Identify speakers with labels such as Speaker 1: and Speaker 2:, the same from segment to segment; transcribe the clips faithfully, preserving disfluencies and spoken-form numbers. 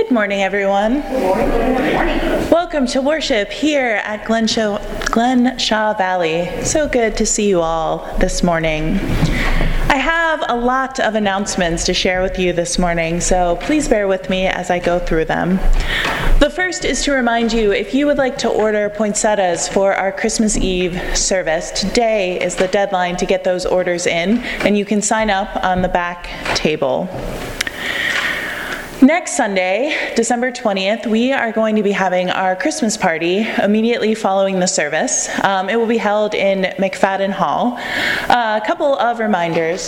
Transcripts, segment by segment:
Speaker 1: Good morning, everyone.
Speaker 2: Good morning. Good morning.
Speaker 1: Welcome to worship here at Glen Shaw, Glen Shaw Valley. So good to see you all this morning. I have a lot of announcements to share with you this morning, so please bear with me as I go through them. The first is to remind you, if you would like to order poinsettias for our Christmas Eve service, today is the deadline to get those orders in, and you can sign up on the back table. Next Sunday, December twentieth, we are going to be having our Christmas party immediately following the service. Um, it will be held in McFadden Hall. Uh, a couple of reminders.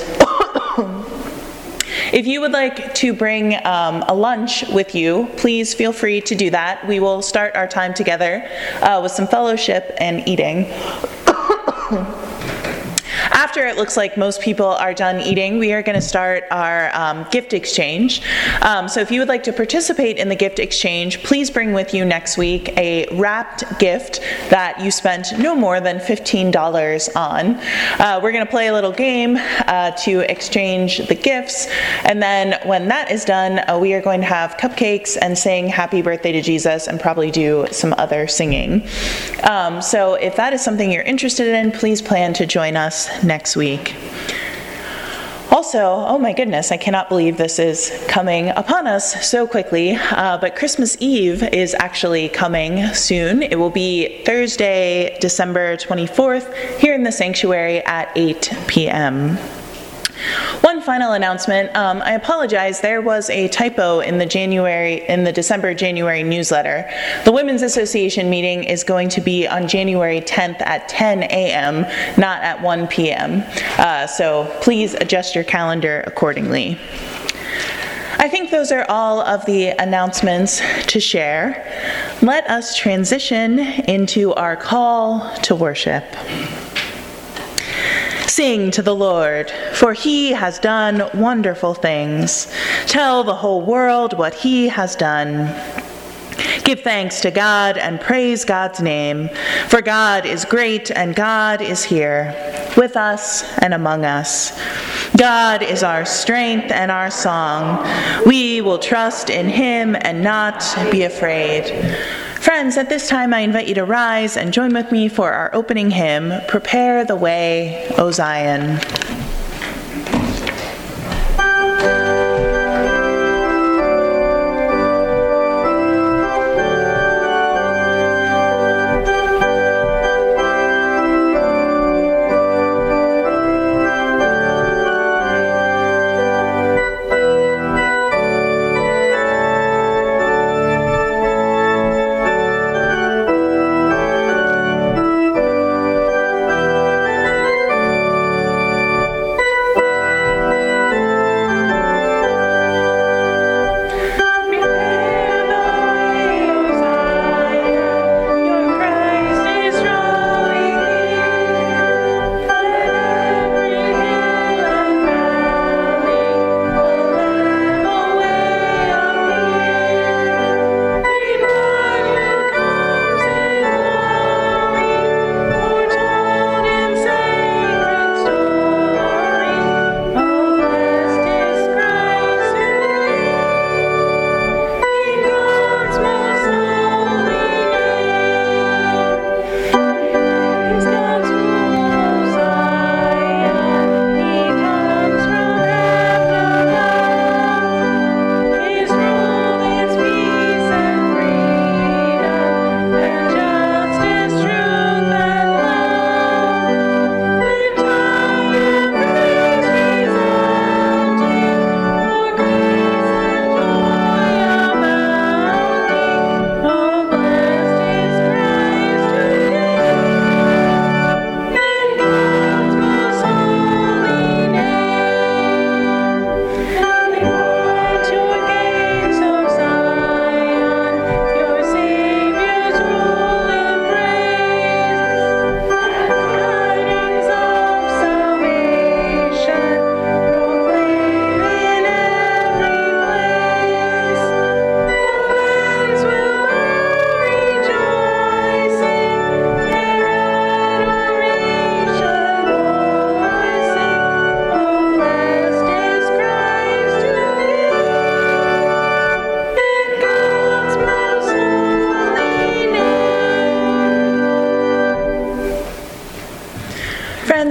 Speaker 1: If you would like to bring um, a lunch with you, please feel free to do that. We will start our time together uh, with some fellowship and eating. After it looks like most people are done eating, we are going to start our um, gift exchange. Um, so if you would like to participate in the gift exchange, please bring with you next week a wrapped gift that you spent no more than fifteen dollars on. Uh, we're going to play a little game uh, to exchange the gifts, and then when that is done, uh, we are going to have cupcakes and sing Happy Birthday to Jesus and probably do some other singing. Um, so if that is something you're interested in, please plan to join us next week. Also, oh my goodness, I cannot believe this is coming upon us so quickly, uh, but Christmas Eve is actually coming soon. It will be Thursday, December twenty-fourth, here in the sanctuary at eight p.m. One final announcement. Um, I apologize. There was a typo in the January, in the December-January newsletter. The Women's Association meeting is going to be on January tenth at ten a.m., not at one p.m. Uh, so please adjust your calendar accordingly. I think those are all of the announcements to share. Let us transition into our call to worship. Sing to the Lord, for he has done wonderful things. Tell the whole world what he has done. Give thanks to God and praise God's name, for God is great and God is here, with us and among us. God is our strength and our song. We will trust in him and not be afraid. Friends, at this time I invite you to rise and join with me for our opening hymn, Prepare the Way, O Zion.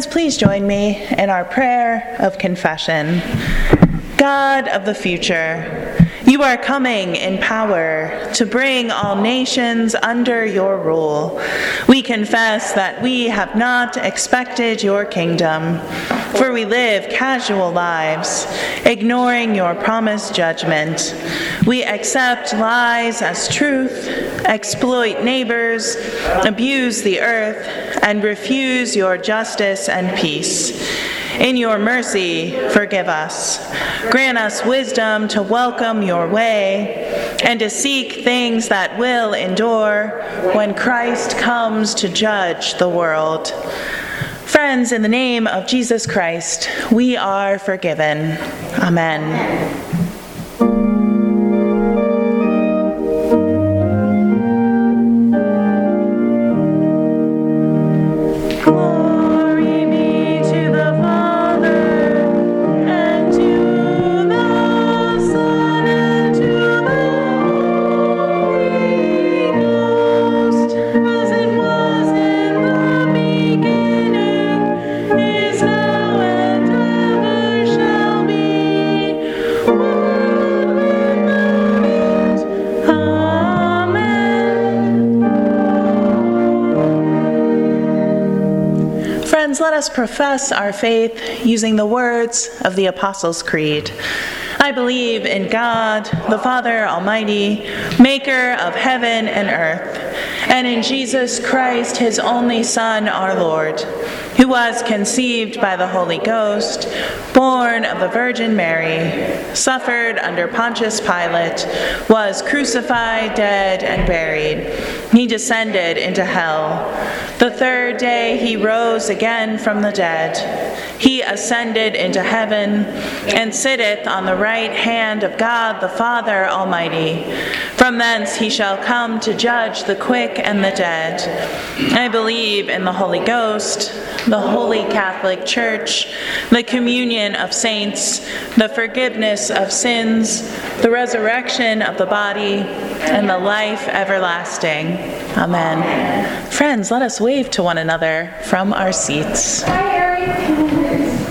Speaker 1: Friends, please join me in our prayer of confession. God of the future, you are coming in power to bring all nations under your rule. We confess that we have not expected your kingdom, for we live casual lives, ignoring your promised judgment. We accept lies as truth, exploit neighbors, abuse the earth, and refuse your justice and peace. In your mercy, forgive us. Grant us wisdom to welcome your way and to seek things that will endure when Christ comes to judge the world. Friends, in the name of Jesus Christ, we are forgiven. Amen. Let us profess our faith using the words of the Apostles' Creed. I believe in God, the Father Almighty, maker of heaven and earth, and in Jesus Christ, his only Son, our Lord, who was conceived by the Holy Ghost, born of the Virgin Mary, suffered under Pontius Pilate, was crucified, dead, and buried. He descended into hell. The third day he rose again from the dead. He ascended into heaven and sitteth on the right hand of God the Father Almighty. From thence he shall come to judge the quick and the dead. I believe in the Holy Ghost, the Holy Catholic Church, the communion of saints, the forgiveness of sins, the resurrection of the body, and the life everlasting. Amen. Friends, let us wave to one another from our seats.
Speaker 2: Hi, Harry.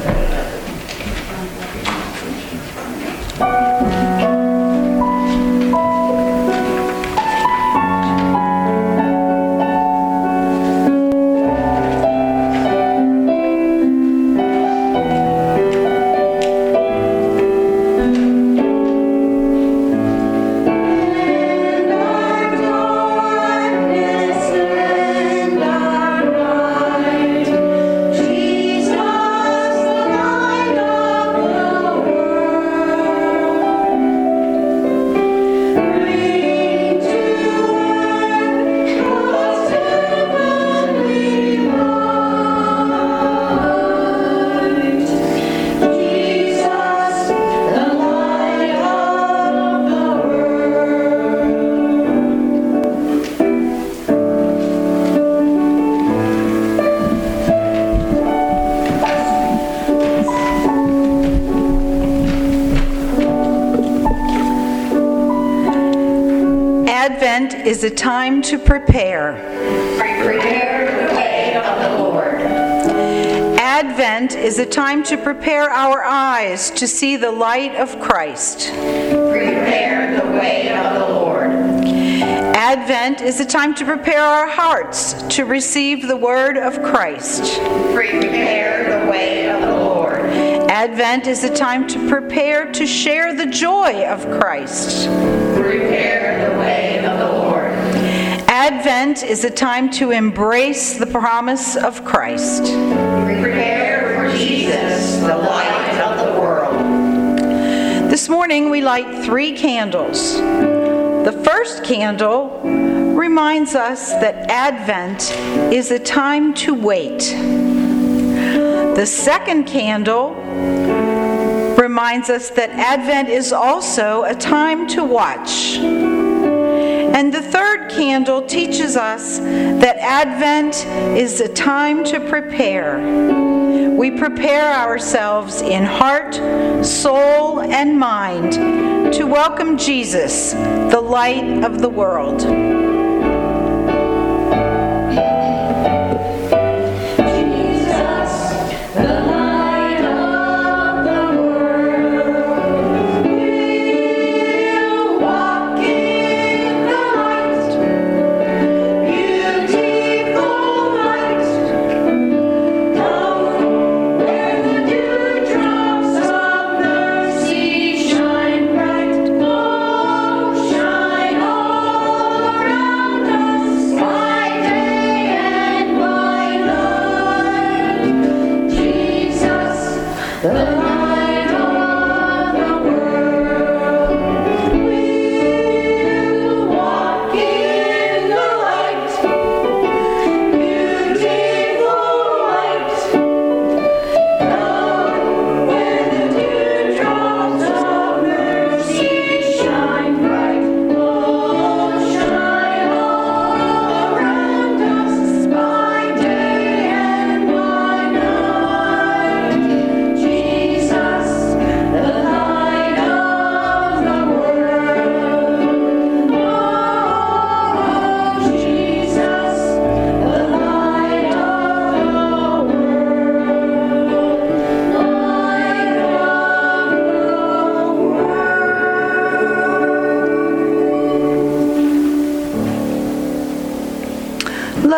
Speaker 3: Advent is a time to prepare.
Speaker 2: Prepare the way of the Lord.
Speaker 3: Advent is a time to prepare our eyes to see the light of Christ.
Speaker 2: Prepare the way of the Lord.
Speaker 3: Advent is a time to prepare our hearts to receive the word of Christ.
Speaker 2: Prepare the way of the Lord.
Speaker 3: Advent is a time to prepare to share the joy of Christ.
Speaker 2: Prepare the way of the Lord.
Speaker 3: Advent is a time to embrace the promise of Christ.
Speaker 2: Prepare for Jesus, the light of the world.
Speaker 3: This morning we light three candles. The first candle reminds us that Advent is a time to wait. The second candle reminds us that Advent is also a time to watch. And the third candle teaches us that Advent is a time to prepare. We prepare ourselves in heart, soul, and mind to welcome Jesus, the light of the world.
Speaker 2: Jesus,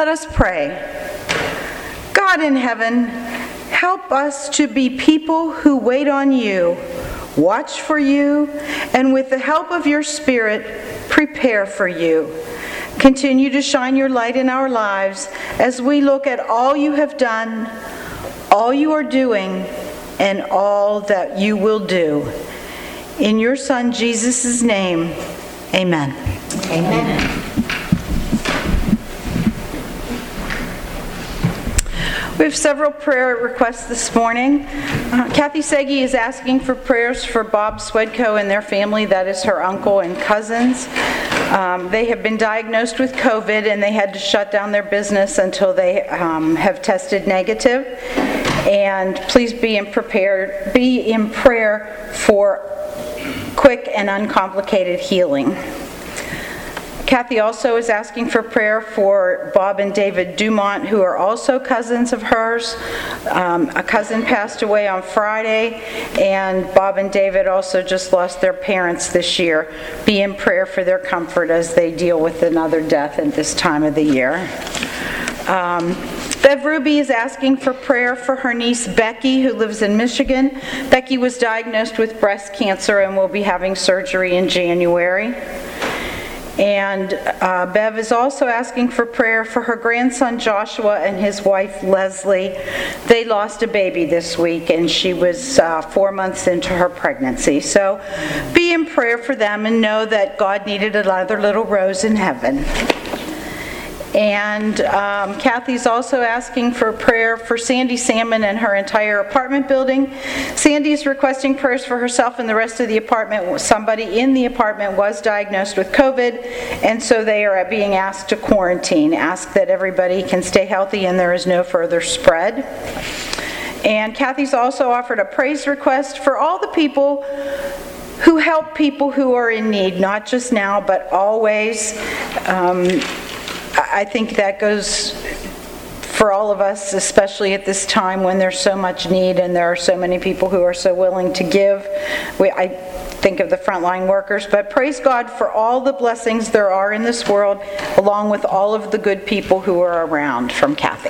Speaker 3: Let us pray. God in heaven, help us to be people who wait on you, watch for you, and with the help of your Spirit, prepare for you. Continue to shine your light in our lives as we look at all you have done, all you are doing, and all that you will do. In your Son, Jesus' name, amen.
Speaker 2: Amen.
Speaker 3: We have several prayer requests this morning. Uh, Kathy Segi is asking for prayers for Bob Swedko and their family, that is her uncle and cousins. Um, they have been diagnosed with COVID and they had to shut down their business until they um, have tested negative. And please be in prepared, be in prayer for quick and uncomplicated healing. Kathy also is asking for prayer for Bob and David Dumont, who are also cousins of hers. Um, a cousin passed away on Friday, and Bob and David also just lost their parents this year. Be in prayer for their comfort as they deal with another death at this time of the year. Um, Bev Ruby is asking for prayer for her niece Becky, who lives in Michigan. Becky was diagnosed with breast cancer and will be having surgery in January. And uh, Bev is also asking for prayer for her grandson Joshua and his wife Leslie. They lost a baby this week, and she was uh, four months into her pregnancy. So be in prayer for them and know that God needed another little rose in heaven. And um, Kathy's also asking for prayer for Sandy Salmon and her entire apartment building. Sandy's requesting prayers for herself and the rest of the apartment. Somebody in the apartment was diagnosed with COVID, and so they are being asked to quarantine. Ask that everybody can stay healthy and there is no further spread. And Kathy's also offered a praise request for all the people who help people who are in need, not just now, but always. Um, I think that goes for all of us, especially at this time when there's so much need and there are so many people who are so willing to give. We, I think of the frontline workers, but praise God for all the blessings there are in this world, along with all of the good people who are around. From Kathy.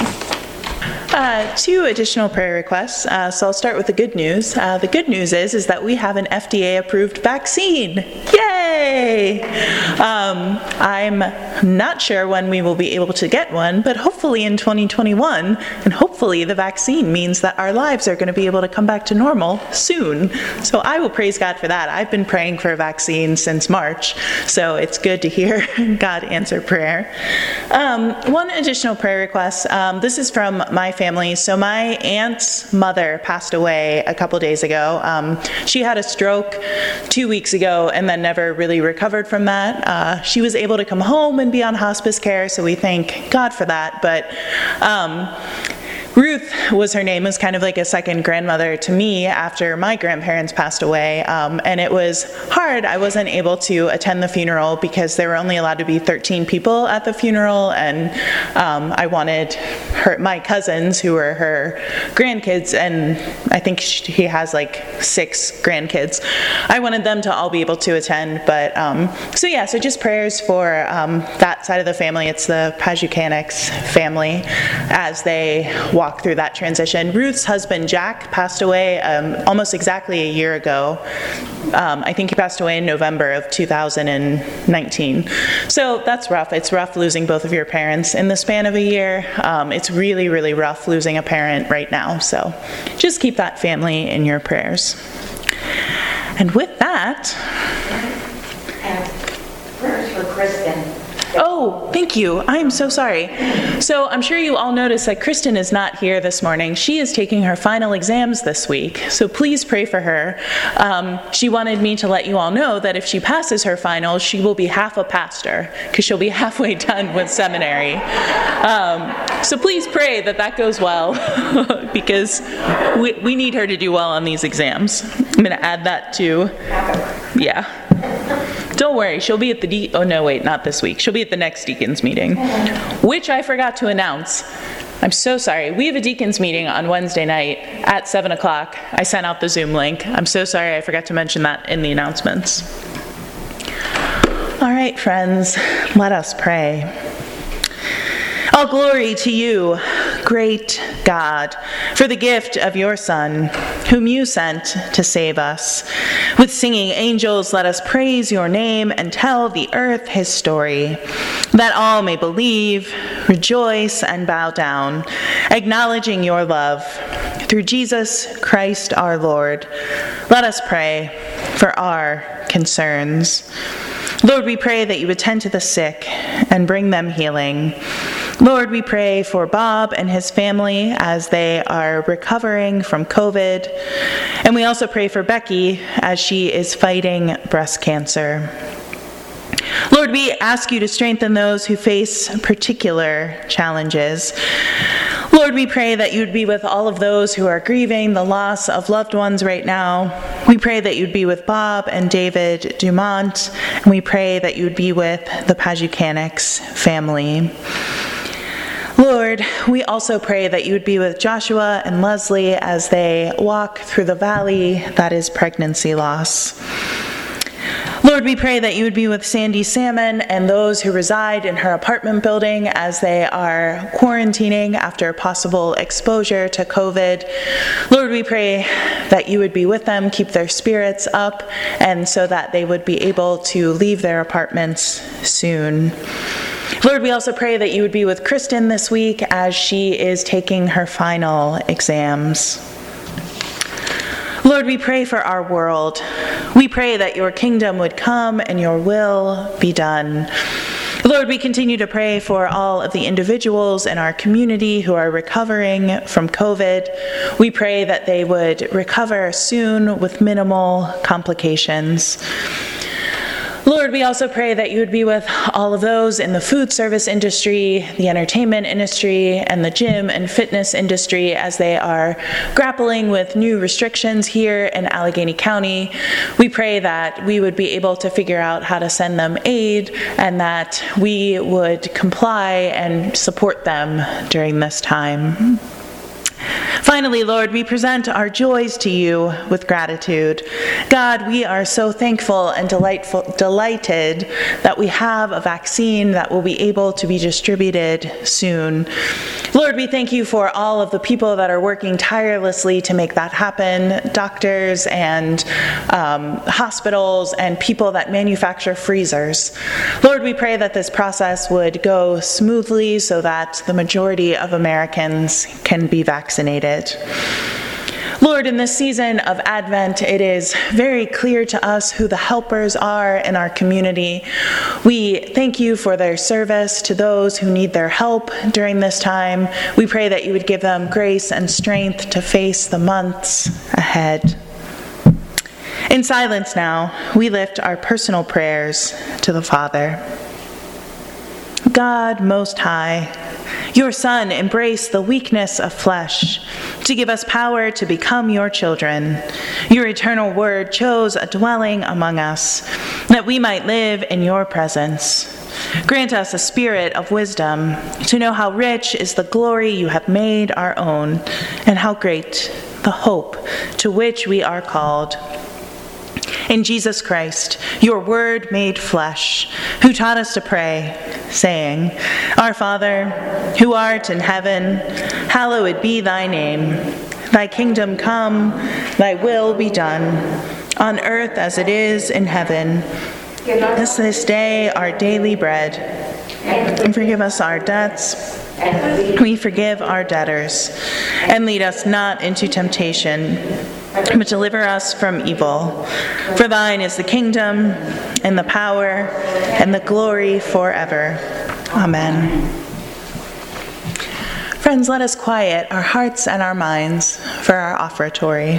Speaker 1: Uh, two additional prayer requests. Uh, so I'll start with the good news. Uh, the good news is is that we have an F D A-approved vaccine. Yay! Um, I'm not sure when we will be able to get one, but hopefully in twenty twenty-one, and hopefully the vaccine means that our lives are going to be able to come back to normal soon. So I will praise God for that. I've been praying for a vaccine since March, so it's good to hear God answer prayer. Um, one additional prayer request. Um, this is from my family. So my aunt's mother passed away a couple days ago. Um, she had a stroke two weeks ago and then never really recovered from that. Uh, she was able to come home and be on hospice care, so we thank God for that. But um, Ruth was her name, was kind of like a second grandmother to me after my grandparents passed away, um, and it was hard. I wasn't able to attend the funeral because there were only allowed to be thirteen people at the funeral, and um, I wanted her, my cousins, who were her grandkids, and I think she has like six grandkids, I wanted them to all be able to attend. But um, so yeah, so just prayers for um, that side of the family. It's the Pajucanics family as they walk through that transition. Ruth's husband, Jack, passed away um, almost exactly a year ago. Um, I think he passed away in November of two thousand nineteen. So that's rough. It's rough losing both of your parents in the span of a year. Um, it's really, really rough losing a parent right now. So just keep that family in your prayers. And with that...
Speaker 2: And prayers for Kristen.
Speaker 1: Oh, thank you. I'm so sorry. So I'm sure you all noticed that Kristen is not here this morning. She is taking her final exams this week, so please pray for her. Um, she wanted me to let you all know that if she passes her finals, she will be half a pastor, because she'll be halfway done with seminary. Um, so please pray that that goes well, because we, we need her to do well on these exams. I'm going to add that to, yeah. Don't worry, she'll be at the, de- oh no, wait, not this week. She'll be at the next deacons meeting, which I forgot to announce. I'm so sorry. We have a deacons meeting on Wednesday night at seven o'clock. I sent out the Zoom link. I'm so sorry I forgot to mention that in the announcements. All right, friends, let us pray. All glory to you, great God, for the gift of your Son, whom you sent to save us. With singing angels, let us praise your name and tell the earth his story, that all may believe, rejoice, and bow down, acknowledging your love. Through Jesus Christ our Lord, let us pray for our concerns. Lord, we pray that you would tend to the sick and bring them healing. Lord, we pray for Bob and his family as they are recovering from COVID. And we also pray for Becky as she is fighting breast cancer. Lord, we ask you to strengthen those who face particular challenges. Lord, we pray that you'd be with all of those who are grieving the loss of loved ones right now. We pray that you'd be with Bob and David Dumont, and we pray that you'd be with the Pajukanix family. Lord, we also pray that you would be with Joshua and Leslie as they walk through the valley that is pregnancy loss. Lord, we pray that you would be with Sandy Salmon and those who reside in her apartment building as they are quarantining after possible exposure to COVID. Lord, we pray that you would be with them, keep their spirits up, and so that they would be able to leave their apartments soon. Lord, we also pray that you would be with Kristen this week as she is taking her final exams. Lord, we pray for our world. We pray that your kingdom would come and your will be done. Lord, we continue to pray for all of the individuals in our community who are recovering from COVID. We pray that they would recover soon with minimal complications. Lord, we also pray that you would be with all of those in the food service industry, the entertainment industry, and the gym and fitness industry as they are grappling with new restrictions here in Allegheny County. We pray that we would be able to figure out how to send them aid and that we would comply and support them during this time. Finally, Lord, we present our joys to you with gratitude. God, we are so thankful and delightful, delighted that we have a vaccine that will be able to be distributed soon. Lord, we thank you for all of the people that are working tirelessly to make that happen, doctors and um, hospitals and people that manufacture freezers. Lord, we pray that this process would go smoothly so that the majority of Americans can be vaccinated. Lord, in this season of Advent, it is very clear to us who the helpers are in our community. We thank you for their service to those who need their help during this time. We pray that you would give them grace and strength to face the months ahead. In silence now, we lift our personal prayers to the Father. God Most High, your Son embraced the weakness of flesh to give us power to become your children. Your eternal word chose a dwelling among us that we might live in your presence. Grant us a spirit of wisdom to know how rich is the glory you have made our own and how great the hope to which we are called. In Jesus Christ, your word made flesh, who taught us to pray, saying, Our Father, who art in heaven, hallowed be thy name. Thy kingdom come, thy will be done, on earth as it is in heaven. Give us this day our daily bread, and forgive us our debts. We forgive our debtors, and lead us not into temptation, but deliver us from evil. For thine is the kingdom, and the power, and the glory forever. Amen. Friends, let us quiet our hearts and our minds for our offertory.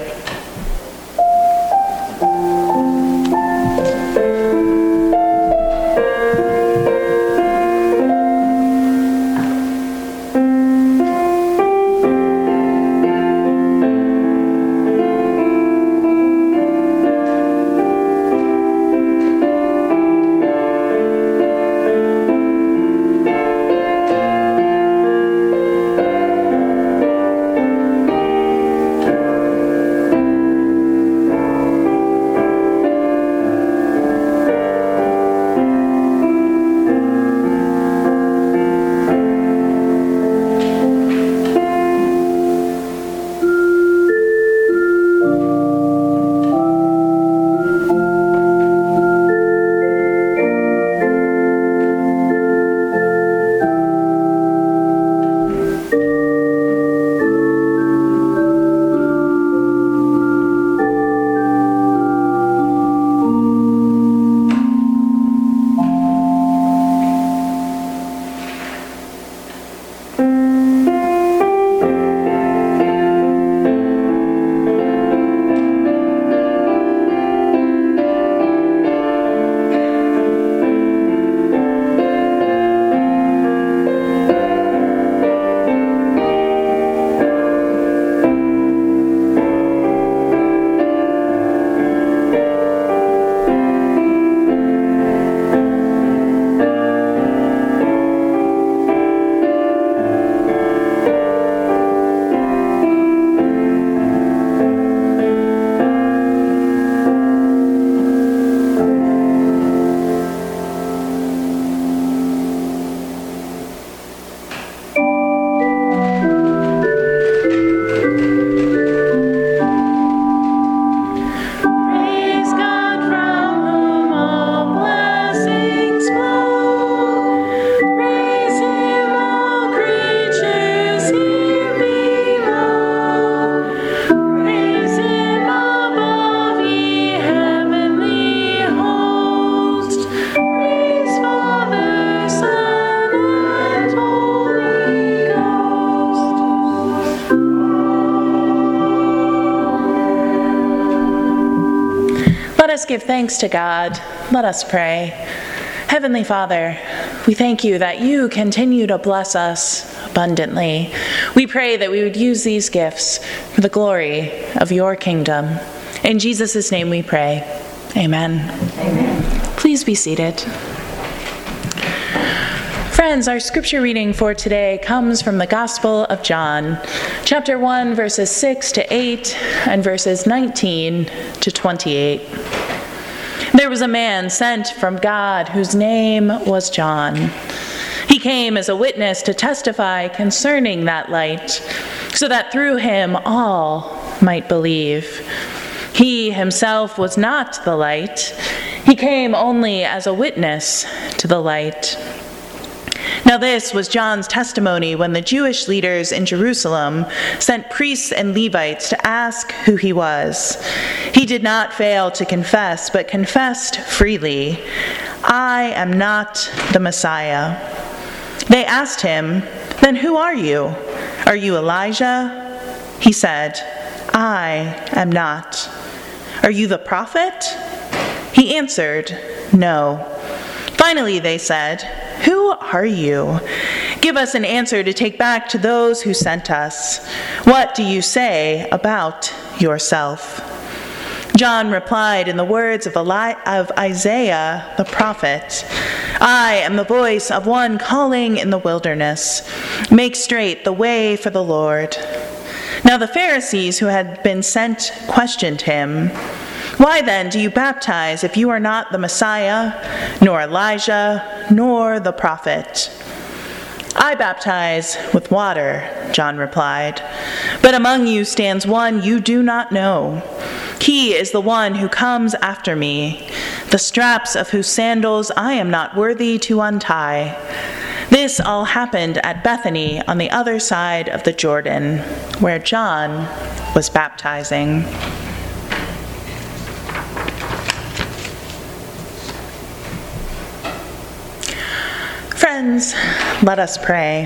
Speaker 1: us give thanks to God. Let us pray. Heavenly Father, we thank you that you continue to bless us abundantly. We pray that we would use these gifts for the glory of your kingdom. In Jesus' name we pray. Amen.
Speaker 3: Amen.
Speaker 1: Please be seated. Friends, our scripture reading for today comes from the Gospel of John, chapter one, verses six to eight, and verses nineteen to twenty-eight. There was a man sent from God whose name was John. He came as a witness to testify concerning that light, so that through him all might believe. He himself was not the light. He came only as a witness to the light. Now this was John's testimony when the Jewish leaders in Jerusalem sent priests and Levites to ask who he was. He did not fail to confess, but confessed freely, "I am not the Messiah." They asked him, "Then who are you? Are you Elijah?" He said, "I am not." "Are you the prophet?" He answered, "No." Finally they said, "Who are you? Give us an answer to take back to those who sent us. What do you say about yourself?" John replied in the words of, Eli- of Isaiah the prophet, "I am the voice of one calling in the wilderness, make straight the way for the Lord." Now the Pharisees who had been sent questioned him, "Why then do you baptize if you are not the Messiah, nor Elijah, nor the prophet?" "I baptize with water," John replied, "but among you stands one you do not know. He is the one who comes after me, the straps of whose sandals I am not worthy to untie." This all happened at Bethany on the other side of the Jordan, where John was baptizing. Friends, let us pray.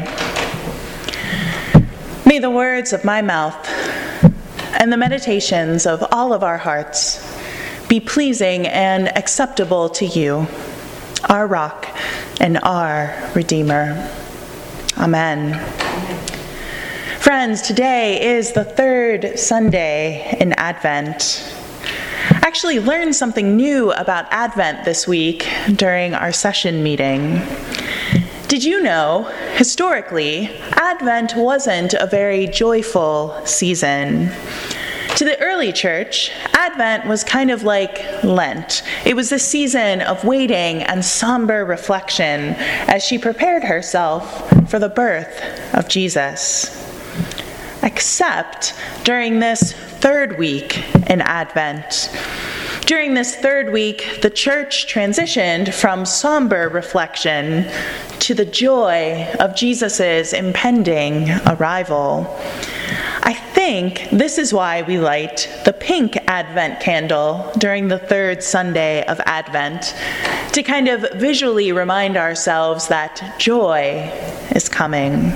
Speaker 1: May the words of my mouth and the meditations of all of our hearts be pleasing and acceptable to you, our rock and our Redeemer. Amen. Friends, today is the third Sunday in Advent. I actually learned something new about Advent this week during our session meeting. Did you know, historically, Advent wasn't a very joyful season? To the early church, Advent was kind of like Lent. It was a season of waiting and somber reflection as she prepared herself for the birth of Jesus. Except during this third week in Advent. During this third week, the church transitioned from somber reflection to the joy of Jesus' impending arrival. I think this is why we light the pink Advent candle during the third Sunday of Advent, to kind of visually remind ourselves that joy is coming.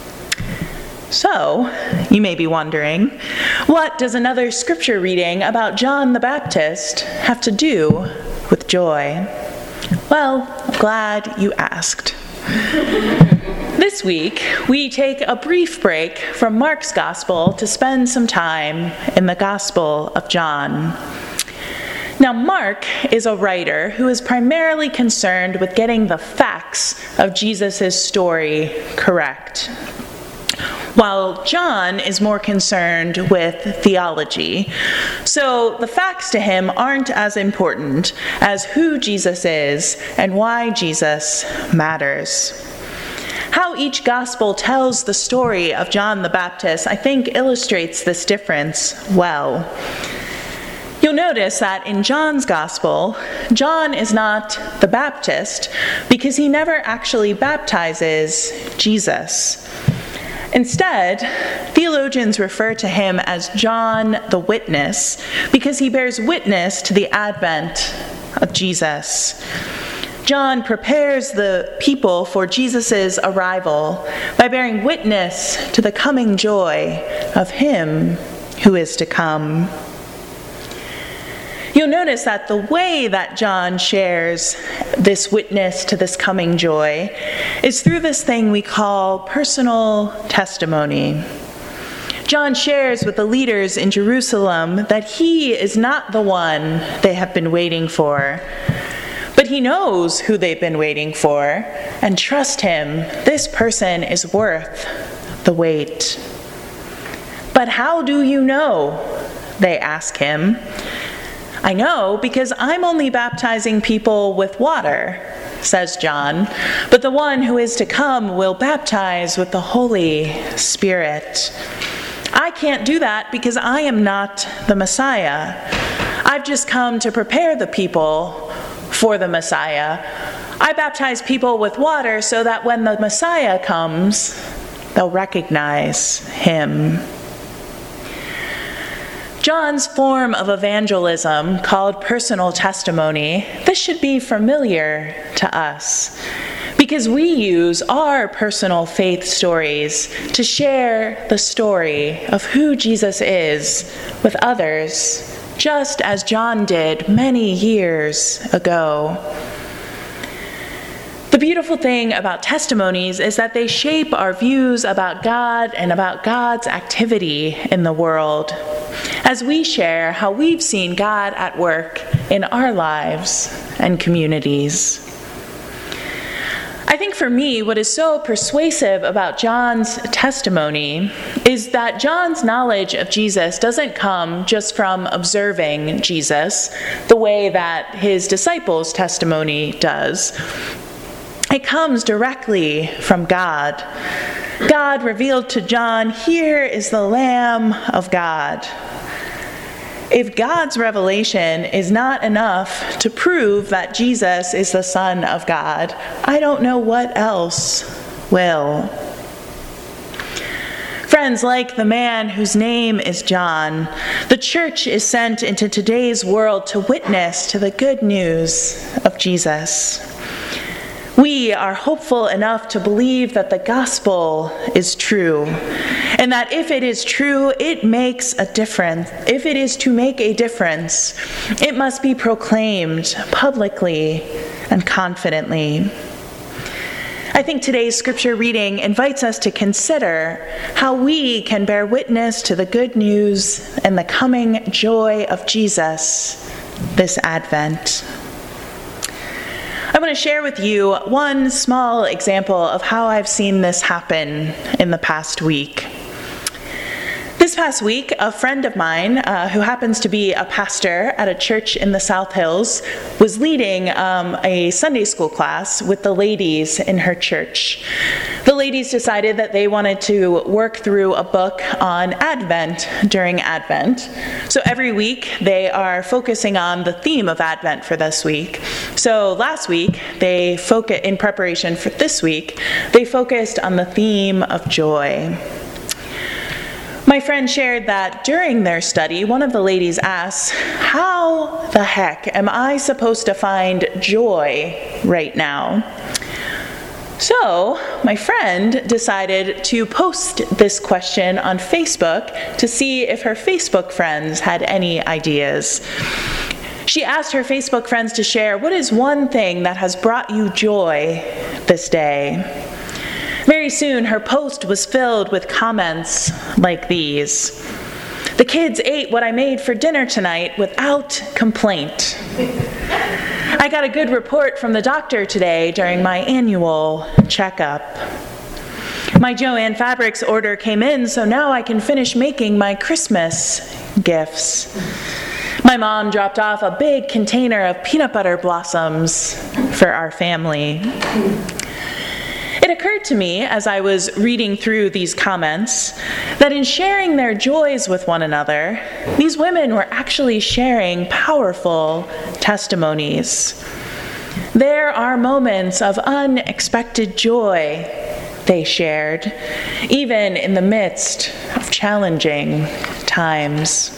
Speaker 1: So, you may be wondering, what does another scripture reading about John the Baptist have to do with joy? Well, I'm glad you asked. This week, we take a brief break from Mark's Gospel to spend some time in the Gospel of John. Now, Mark is a writer who is primarily concerned with getting the facts of Jesus' story correct, while John is more concerned with theology. So the facts to him aren't as important as who Jesus is and why Jesus matters. How each gospel tells the story of John the Baptist, I think, illustrates this difference well. You'll notice that in John's gospel, John is not the Baptist because he never actually baptizes Jesus. Instead, theologians refer to him as John the Witness because he bears witness to the advent of Jesus. John prepares the people for Jesus' arrival by bearing witness to the coming joy of him who is to come. You'll You'll notice that the way that John shares this witness to this coming joy is through this thing we call personal testimony. John shares with the leaders in Jerusalem that he is not the one they have been waiting for, but he knows who they've been waiting for, and trust him, this person is worth the wait. But how do you know? They ask him. I know because I'm only baptizing people with water, says John, but the one who is to come will baptize with the Holy Spirit. I can't do that because I am not the Messiah. I've just come to prepare the people for the Messiah. I baptize people with water so that when the Messiah comes, they'll recognize him. John's form of evangelism, called personal testimony, this should be familiar to us because we use our personal faith stories to share the story of who Jesus is with others, just as John did many years ago. The beautiful thing about testimonies is that they shape our views about God and about God's activity in the world, as we share how we've seen God at work in our lives and communities. I think for me, what is so persuasive about John's testimony is that John's knowledge of Jesus doesn't come just from observing Jesus, the way that his disciples' testimony does. It comes directly from God. God revealed to John, "Here is the Lamb of God." If God's revelation is not enough to prove that Jesus is the Son of God, I don't know what else will. Friends, like the man whose name is John, the church is sent into today's world to witness to the good news of Jesus. We are hopeful enough to believe that the gospel is true, and that if it is true, it makes a difference. If it is to make a difference, it must be proclaimed publicly and confidently. I think today's scripture reading invites us to consider how we can bear witness to the good news and the coming joy of Jesus this Advent. I want to share with you one small example of how I've seen this happen in the past week. This past week, a friend of mine, uh, who happens to be a pastor at a church in the South Hills, was leading um, a Sunday school class with the ladies in her church. The ladies decided that they wanted to work through a book on Advent during Advent. So every week, they are focusing on the theme of Advent for this week. So last week, they focus in preparation for this week, they focused on the theme of joy. My friend shared that during their study, one of the ladies asked, "How the heck am I supposed to find joy right now?" So my friend decided to post this question on Facebook to see if her Facebook friends had any ideas. She asked her Facebook friends to share, what is one thing that has brought you joy this day? Very soon, her post was filled with comments like these. "The kids ate what I made for dinner tonight without complaint. I got a good report from the doctor today during my annual checkup. My Joann Fabrics order came in, so now I can finish making my Christmas gifts. My mom dropped off a big container of peanut butter blossoms for our family." It occurred to me as I was reading through these comments that in sharing their joys with one another, these women were actually sharing powerful testimonies. There are moments of unexpected joy, they shared, even in the midst of challenging times.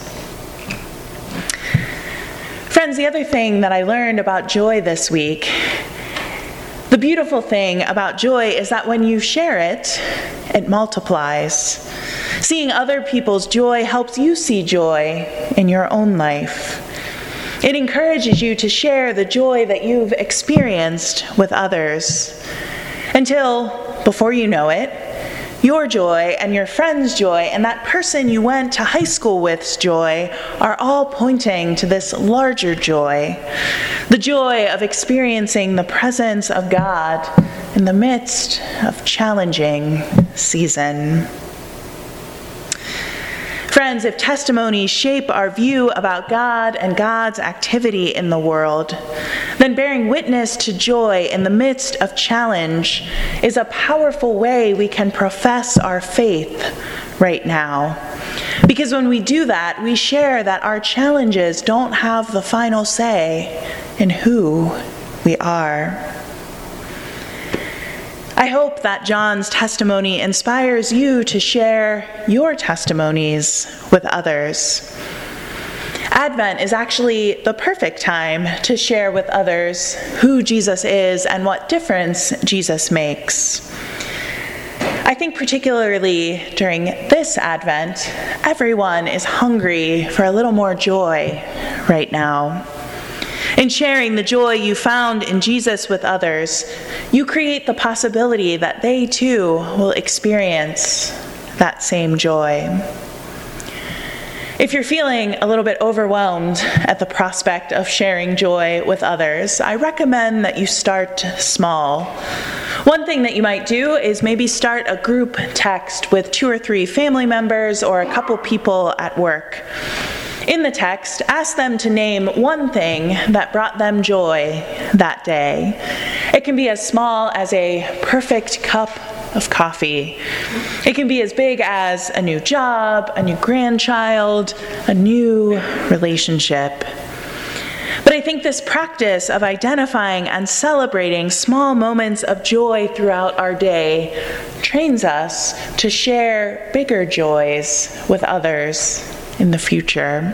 Speaker 1: Friends, the other thing that I learned about joy this week, the beautiful thing about joy is that when you share it, it multiplies. Seeing other people's joy helps you see joy in your own life. It encourages you to share the joy that you've experienced with others until, before you know it, your joy and your friend's joy and that person you went to high school with's joy are all pointing to this larger joy, the joy of experiencing the presence of God in the midst of challenging season. Friends, if testimonies shape our view about God and God's activity in the world, then bearing witness to joy in the midst of challenge is a powerful way we can profess our faith right now. Because when we do that, we share that our challenges don't have the final say in who we are. I hope that John's testimony inspires you to share your testimonies with others. Advent is actually the perfect time to share with others who Jesus is and what difference Jesus makes. I think particularly during this Advent, everyone is hungry for a little more joy right now. In sharing the joy you found in Jesus with others, you create the possibility that they too will experience that same joy. If you're feeling a little bit overwhelmed at the prospect of sharing joy with others, I recommend that you start small. One thing that you might do is maybe start a group text with two or three family members or a couple people at work. In the text, ask them to name one thing that brought them joy that day. It can be as small as a perfect cup of coffee. It can be as big as a new job, a new grandchild, a new relationship. But I think this practice of identifying and celebrating small moments of joy throughout our day trains us to share bigger joys with others in the future.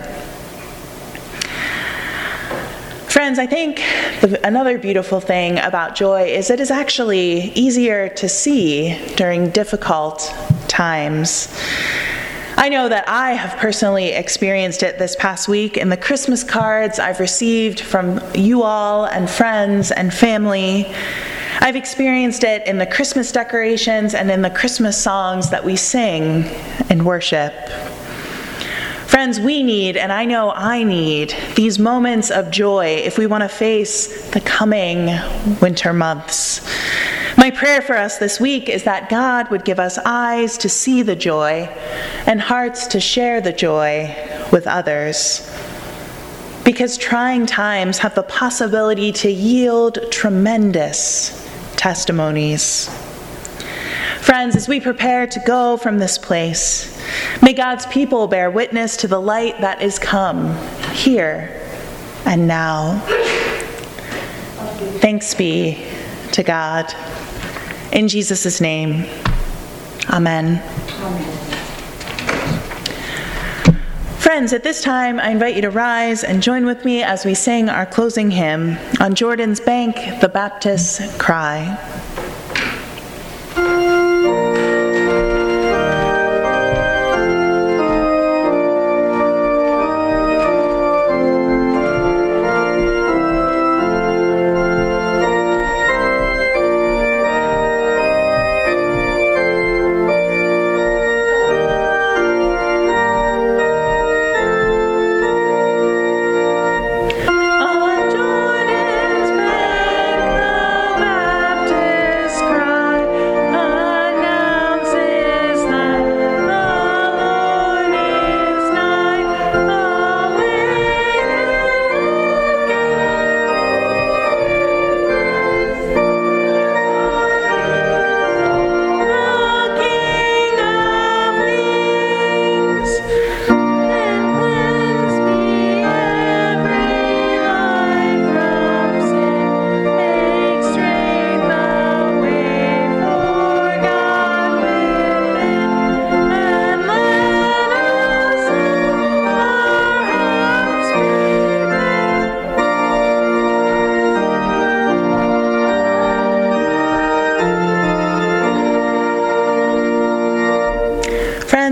Speaker 1: Friends, I think the, another beautiful thing about joy is it is actually easier to see during difficult times. I know that I have personally experienced it this past week in the Christmas cards I've received from you all and friends and family. I've experienced it in the Christmas decorations and in the Christmas songs that we sing in worship. Friends, we need, and I know I need, these moments of joy if we want to face the coming winter months. My prayer for us this week is that God would give us eyes to see the joy and hearts to share the joy with others. Because trying times have the possibility to yield tremendous testimonies. Friends, as we prepare to go from this place, may God's people bear witness to the light that is come, here and now. Thanks be to God. In Jesus' name, amen. Amen. Friends, at this time, I invite you to rise and join with me as we sing our closing hymn, On Jordan's Bank, the Baptists Cry.
Speaker 2: On Jordan's bank, the Baptist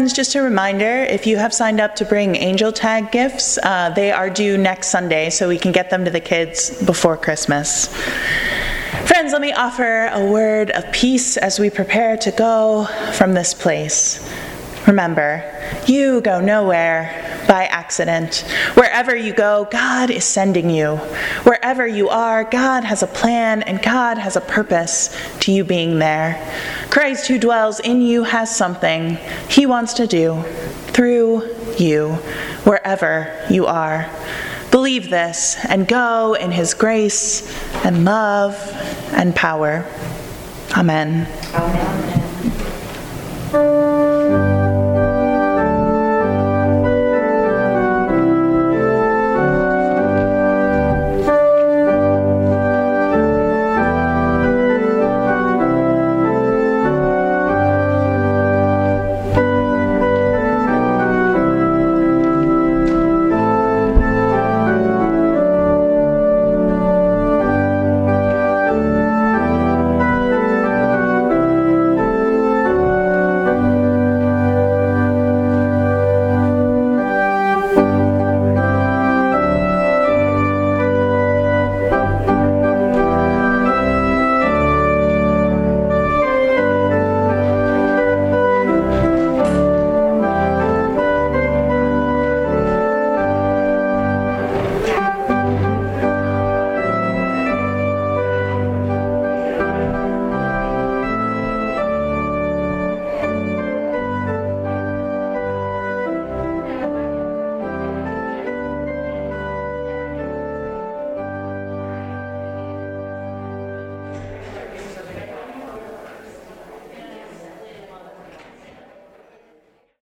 Speaker 1: Friends, just a reminder, if you have signed up to bring angel tag gifts, uh, they are due next Sunday, so we can get them to the kids before Christmas. Friends, let me offer a word of peace as we prepare to go from this place. Remember, you go nowhere by accident. Wherever you go, God is sending you. Wherever you are, God has a plan and God has a purpose to you being there. Christ who dwells in you has something he wants to do through you, wherever you are. Believe this and go in his grace and love and power. Amen.
Speaker 2: Amen.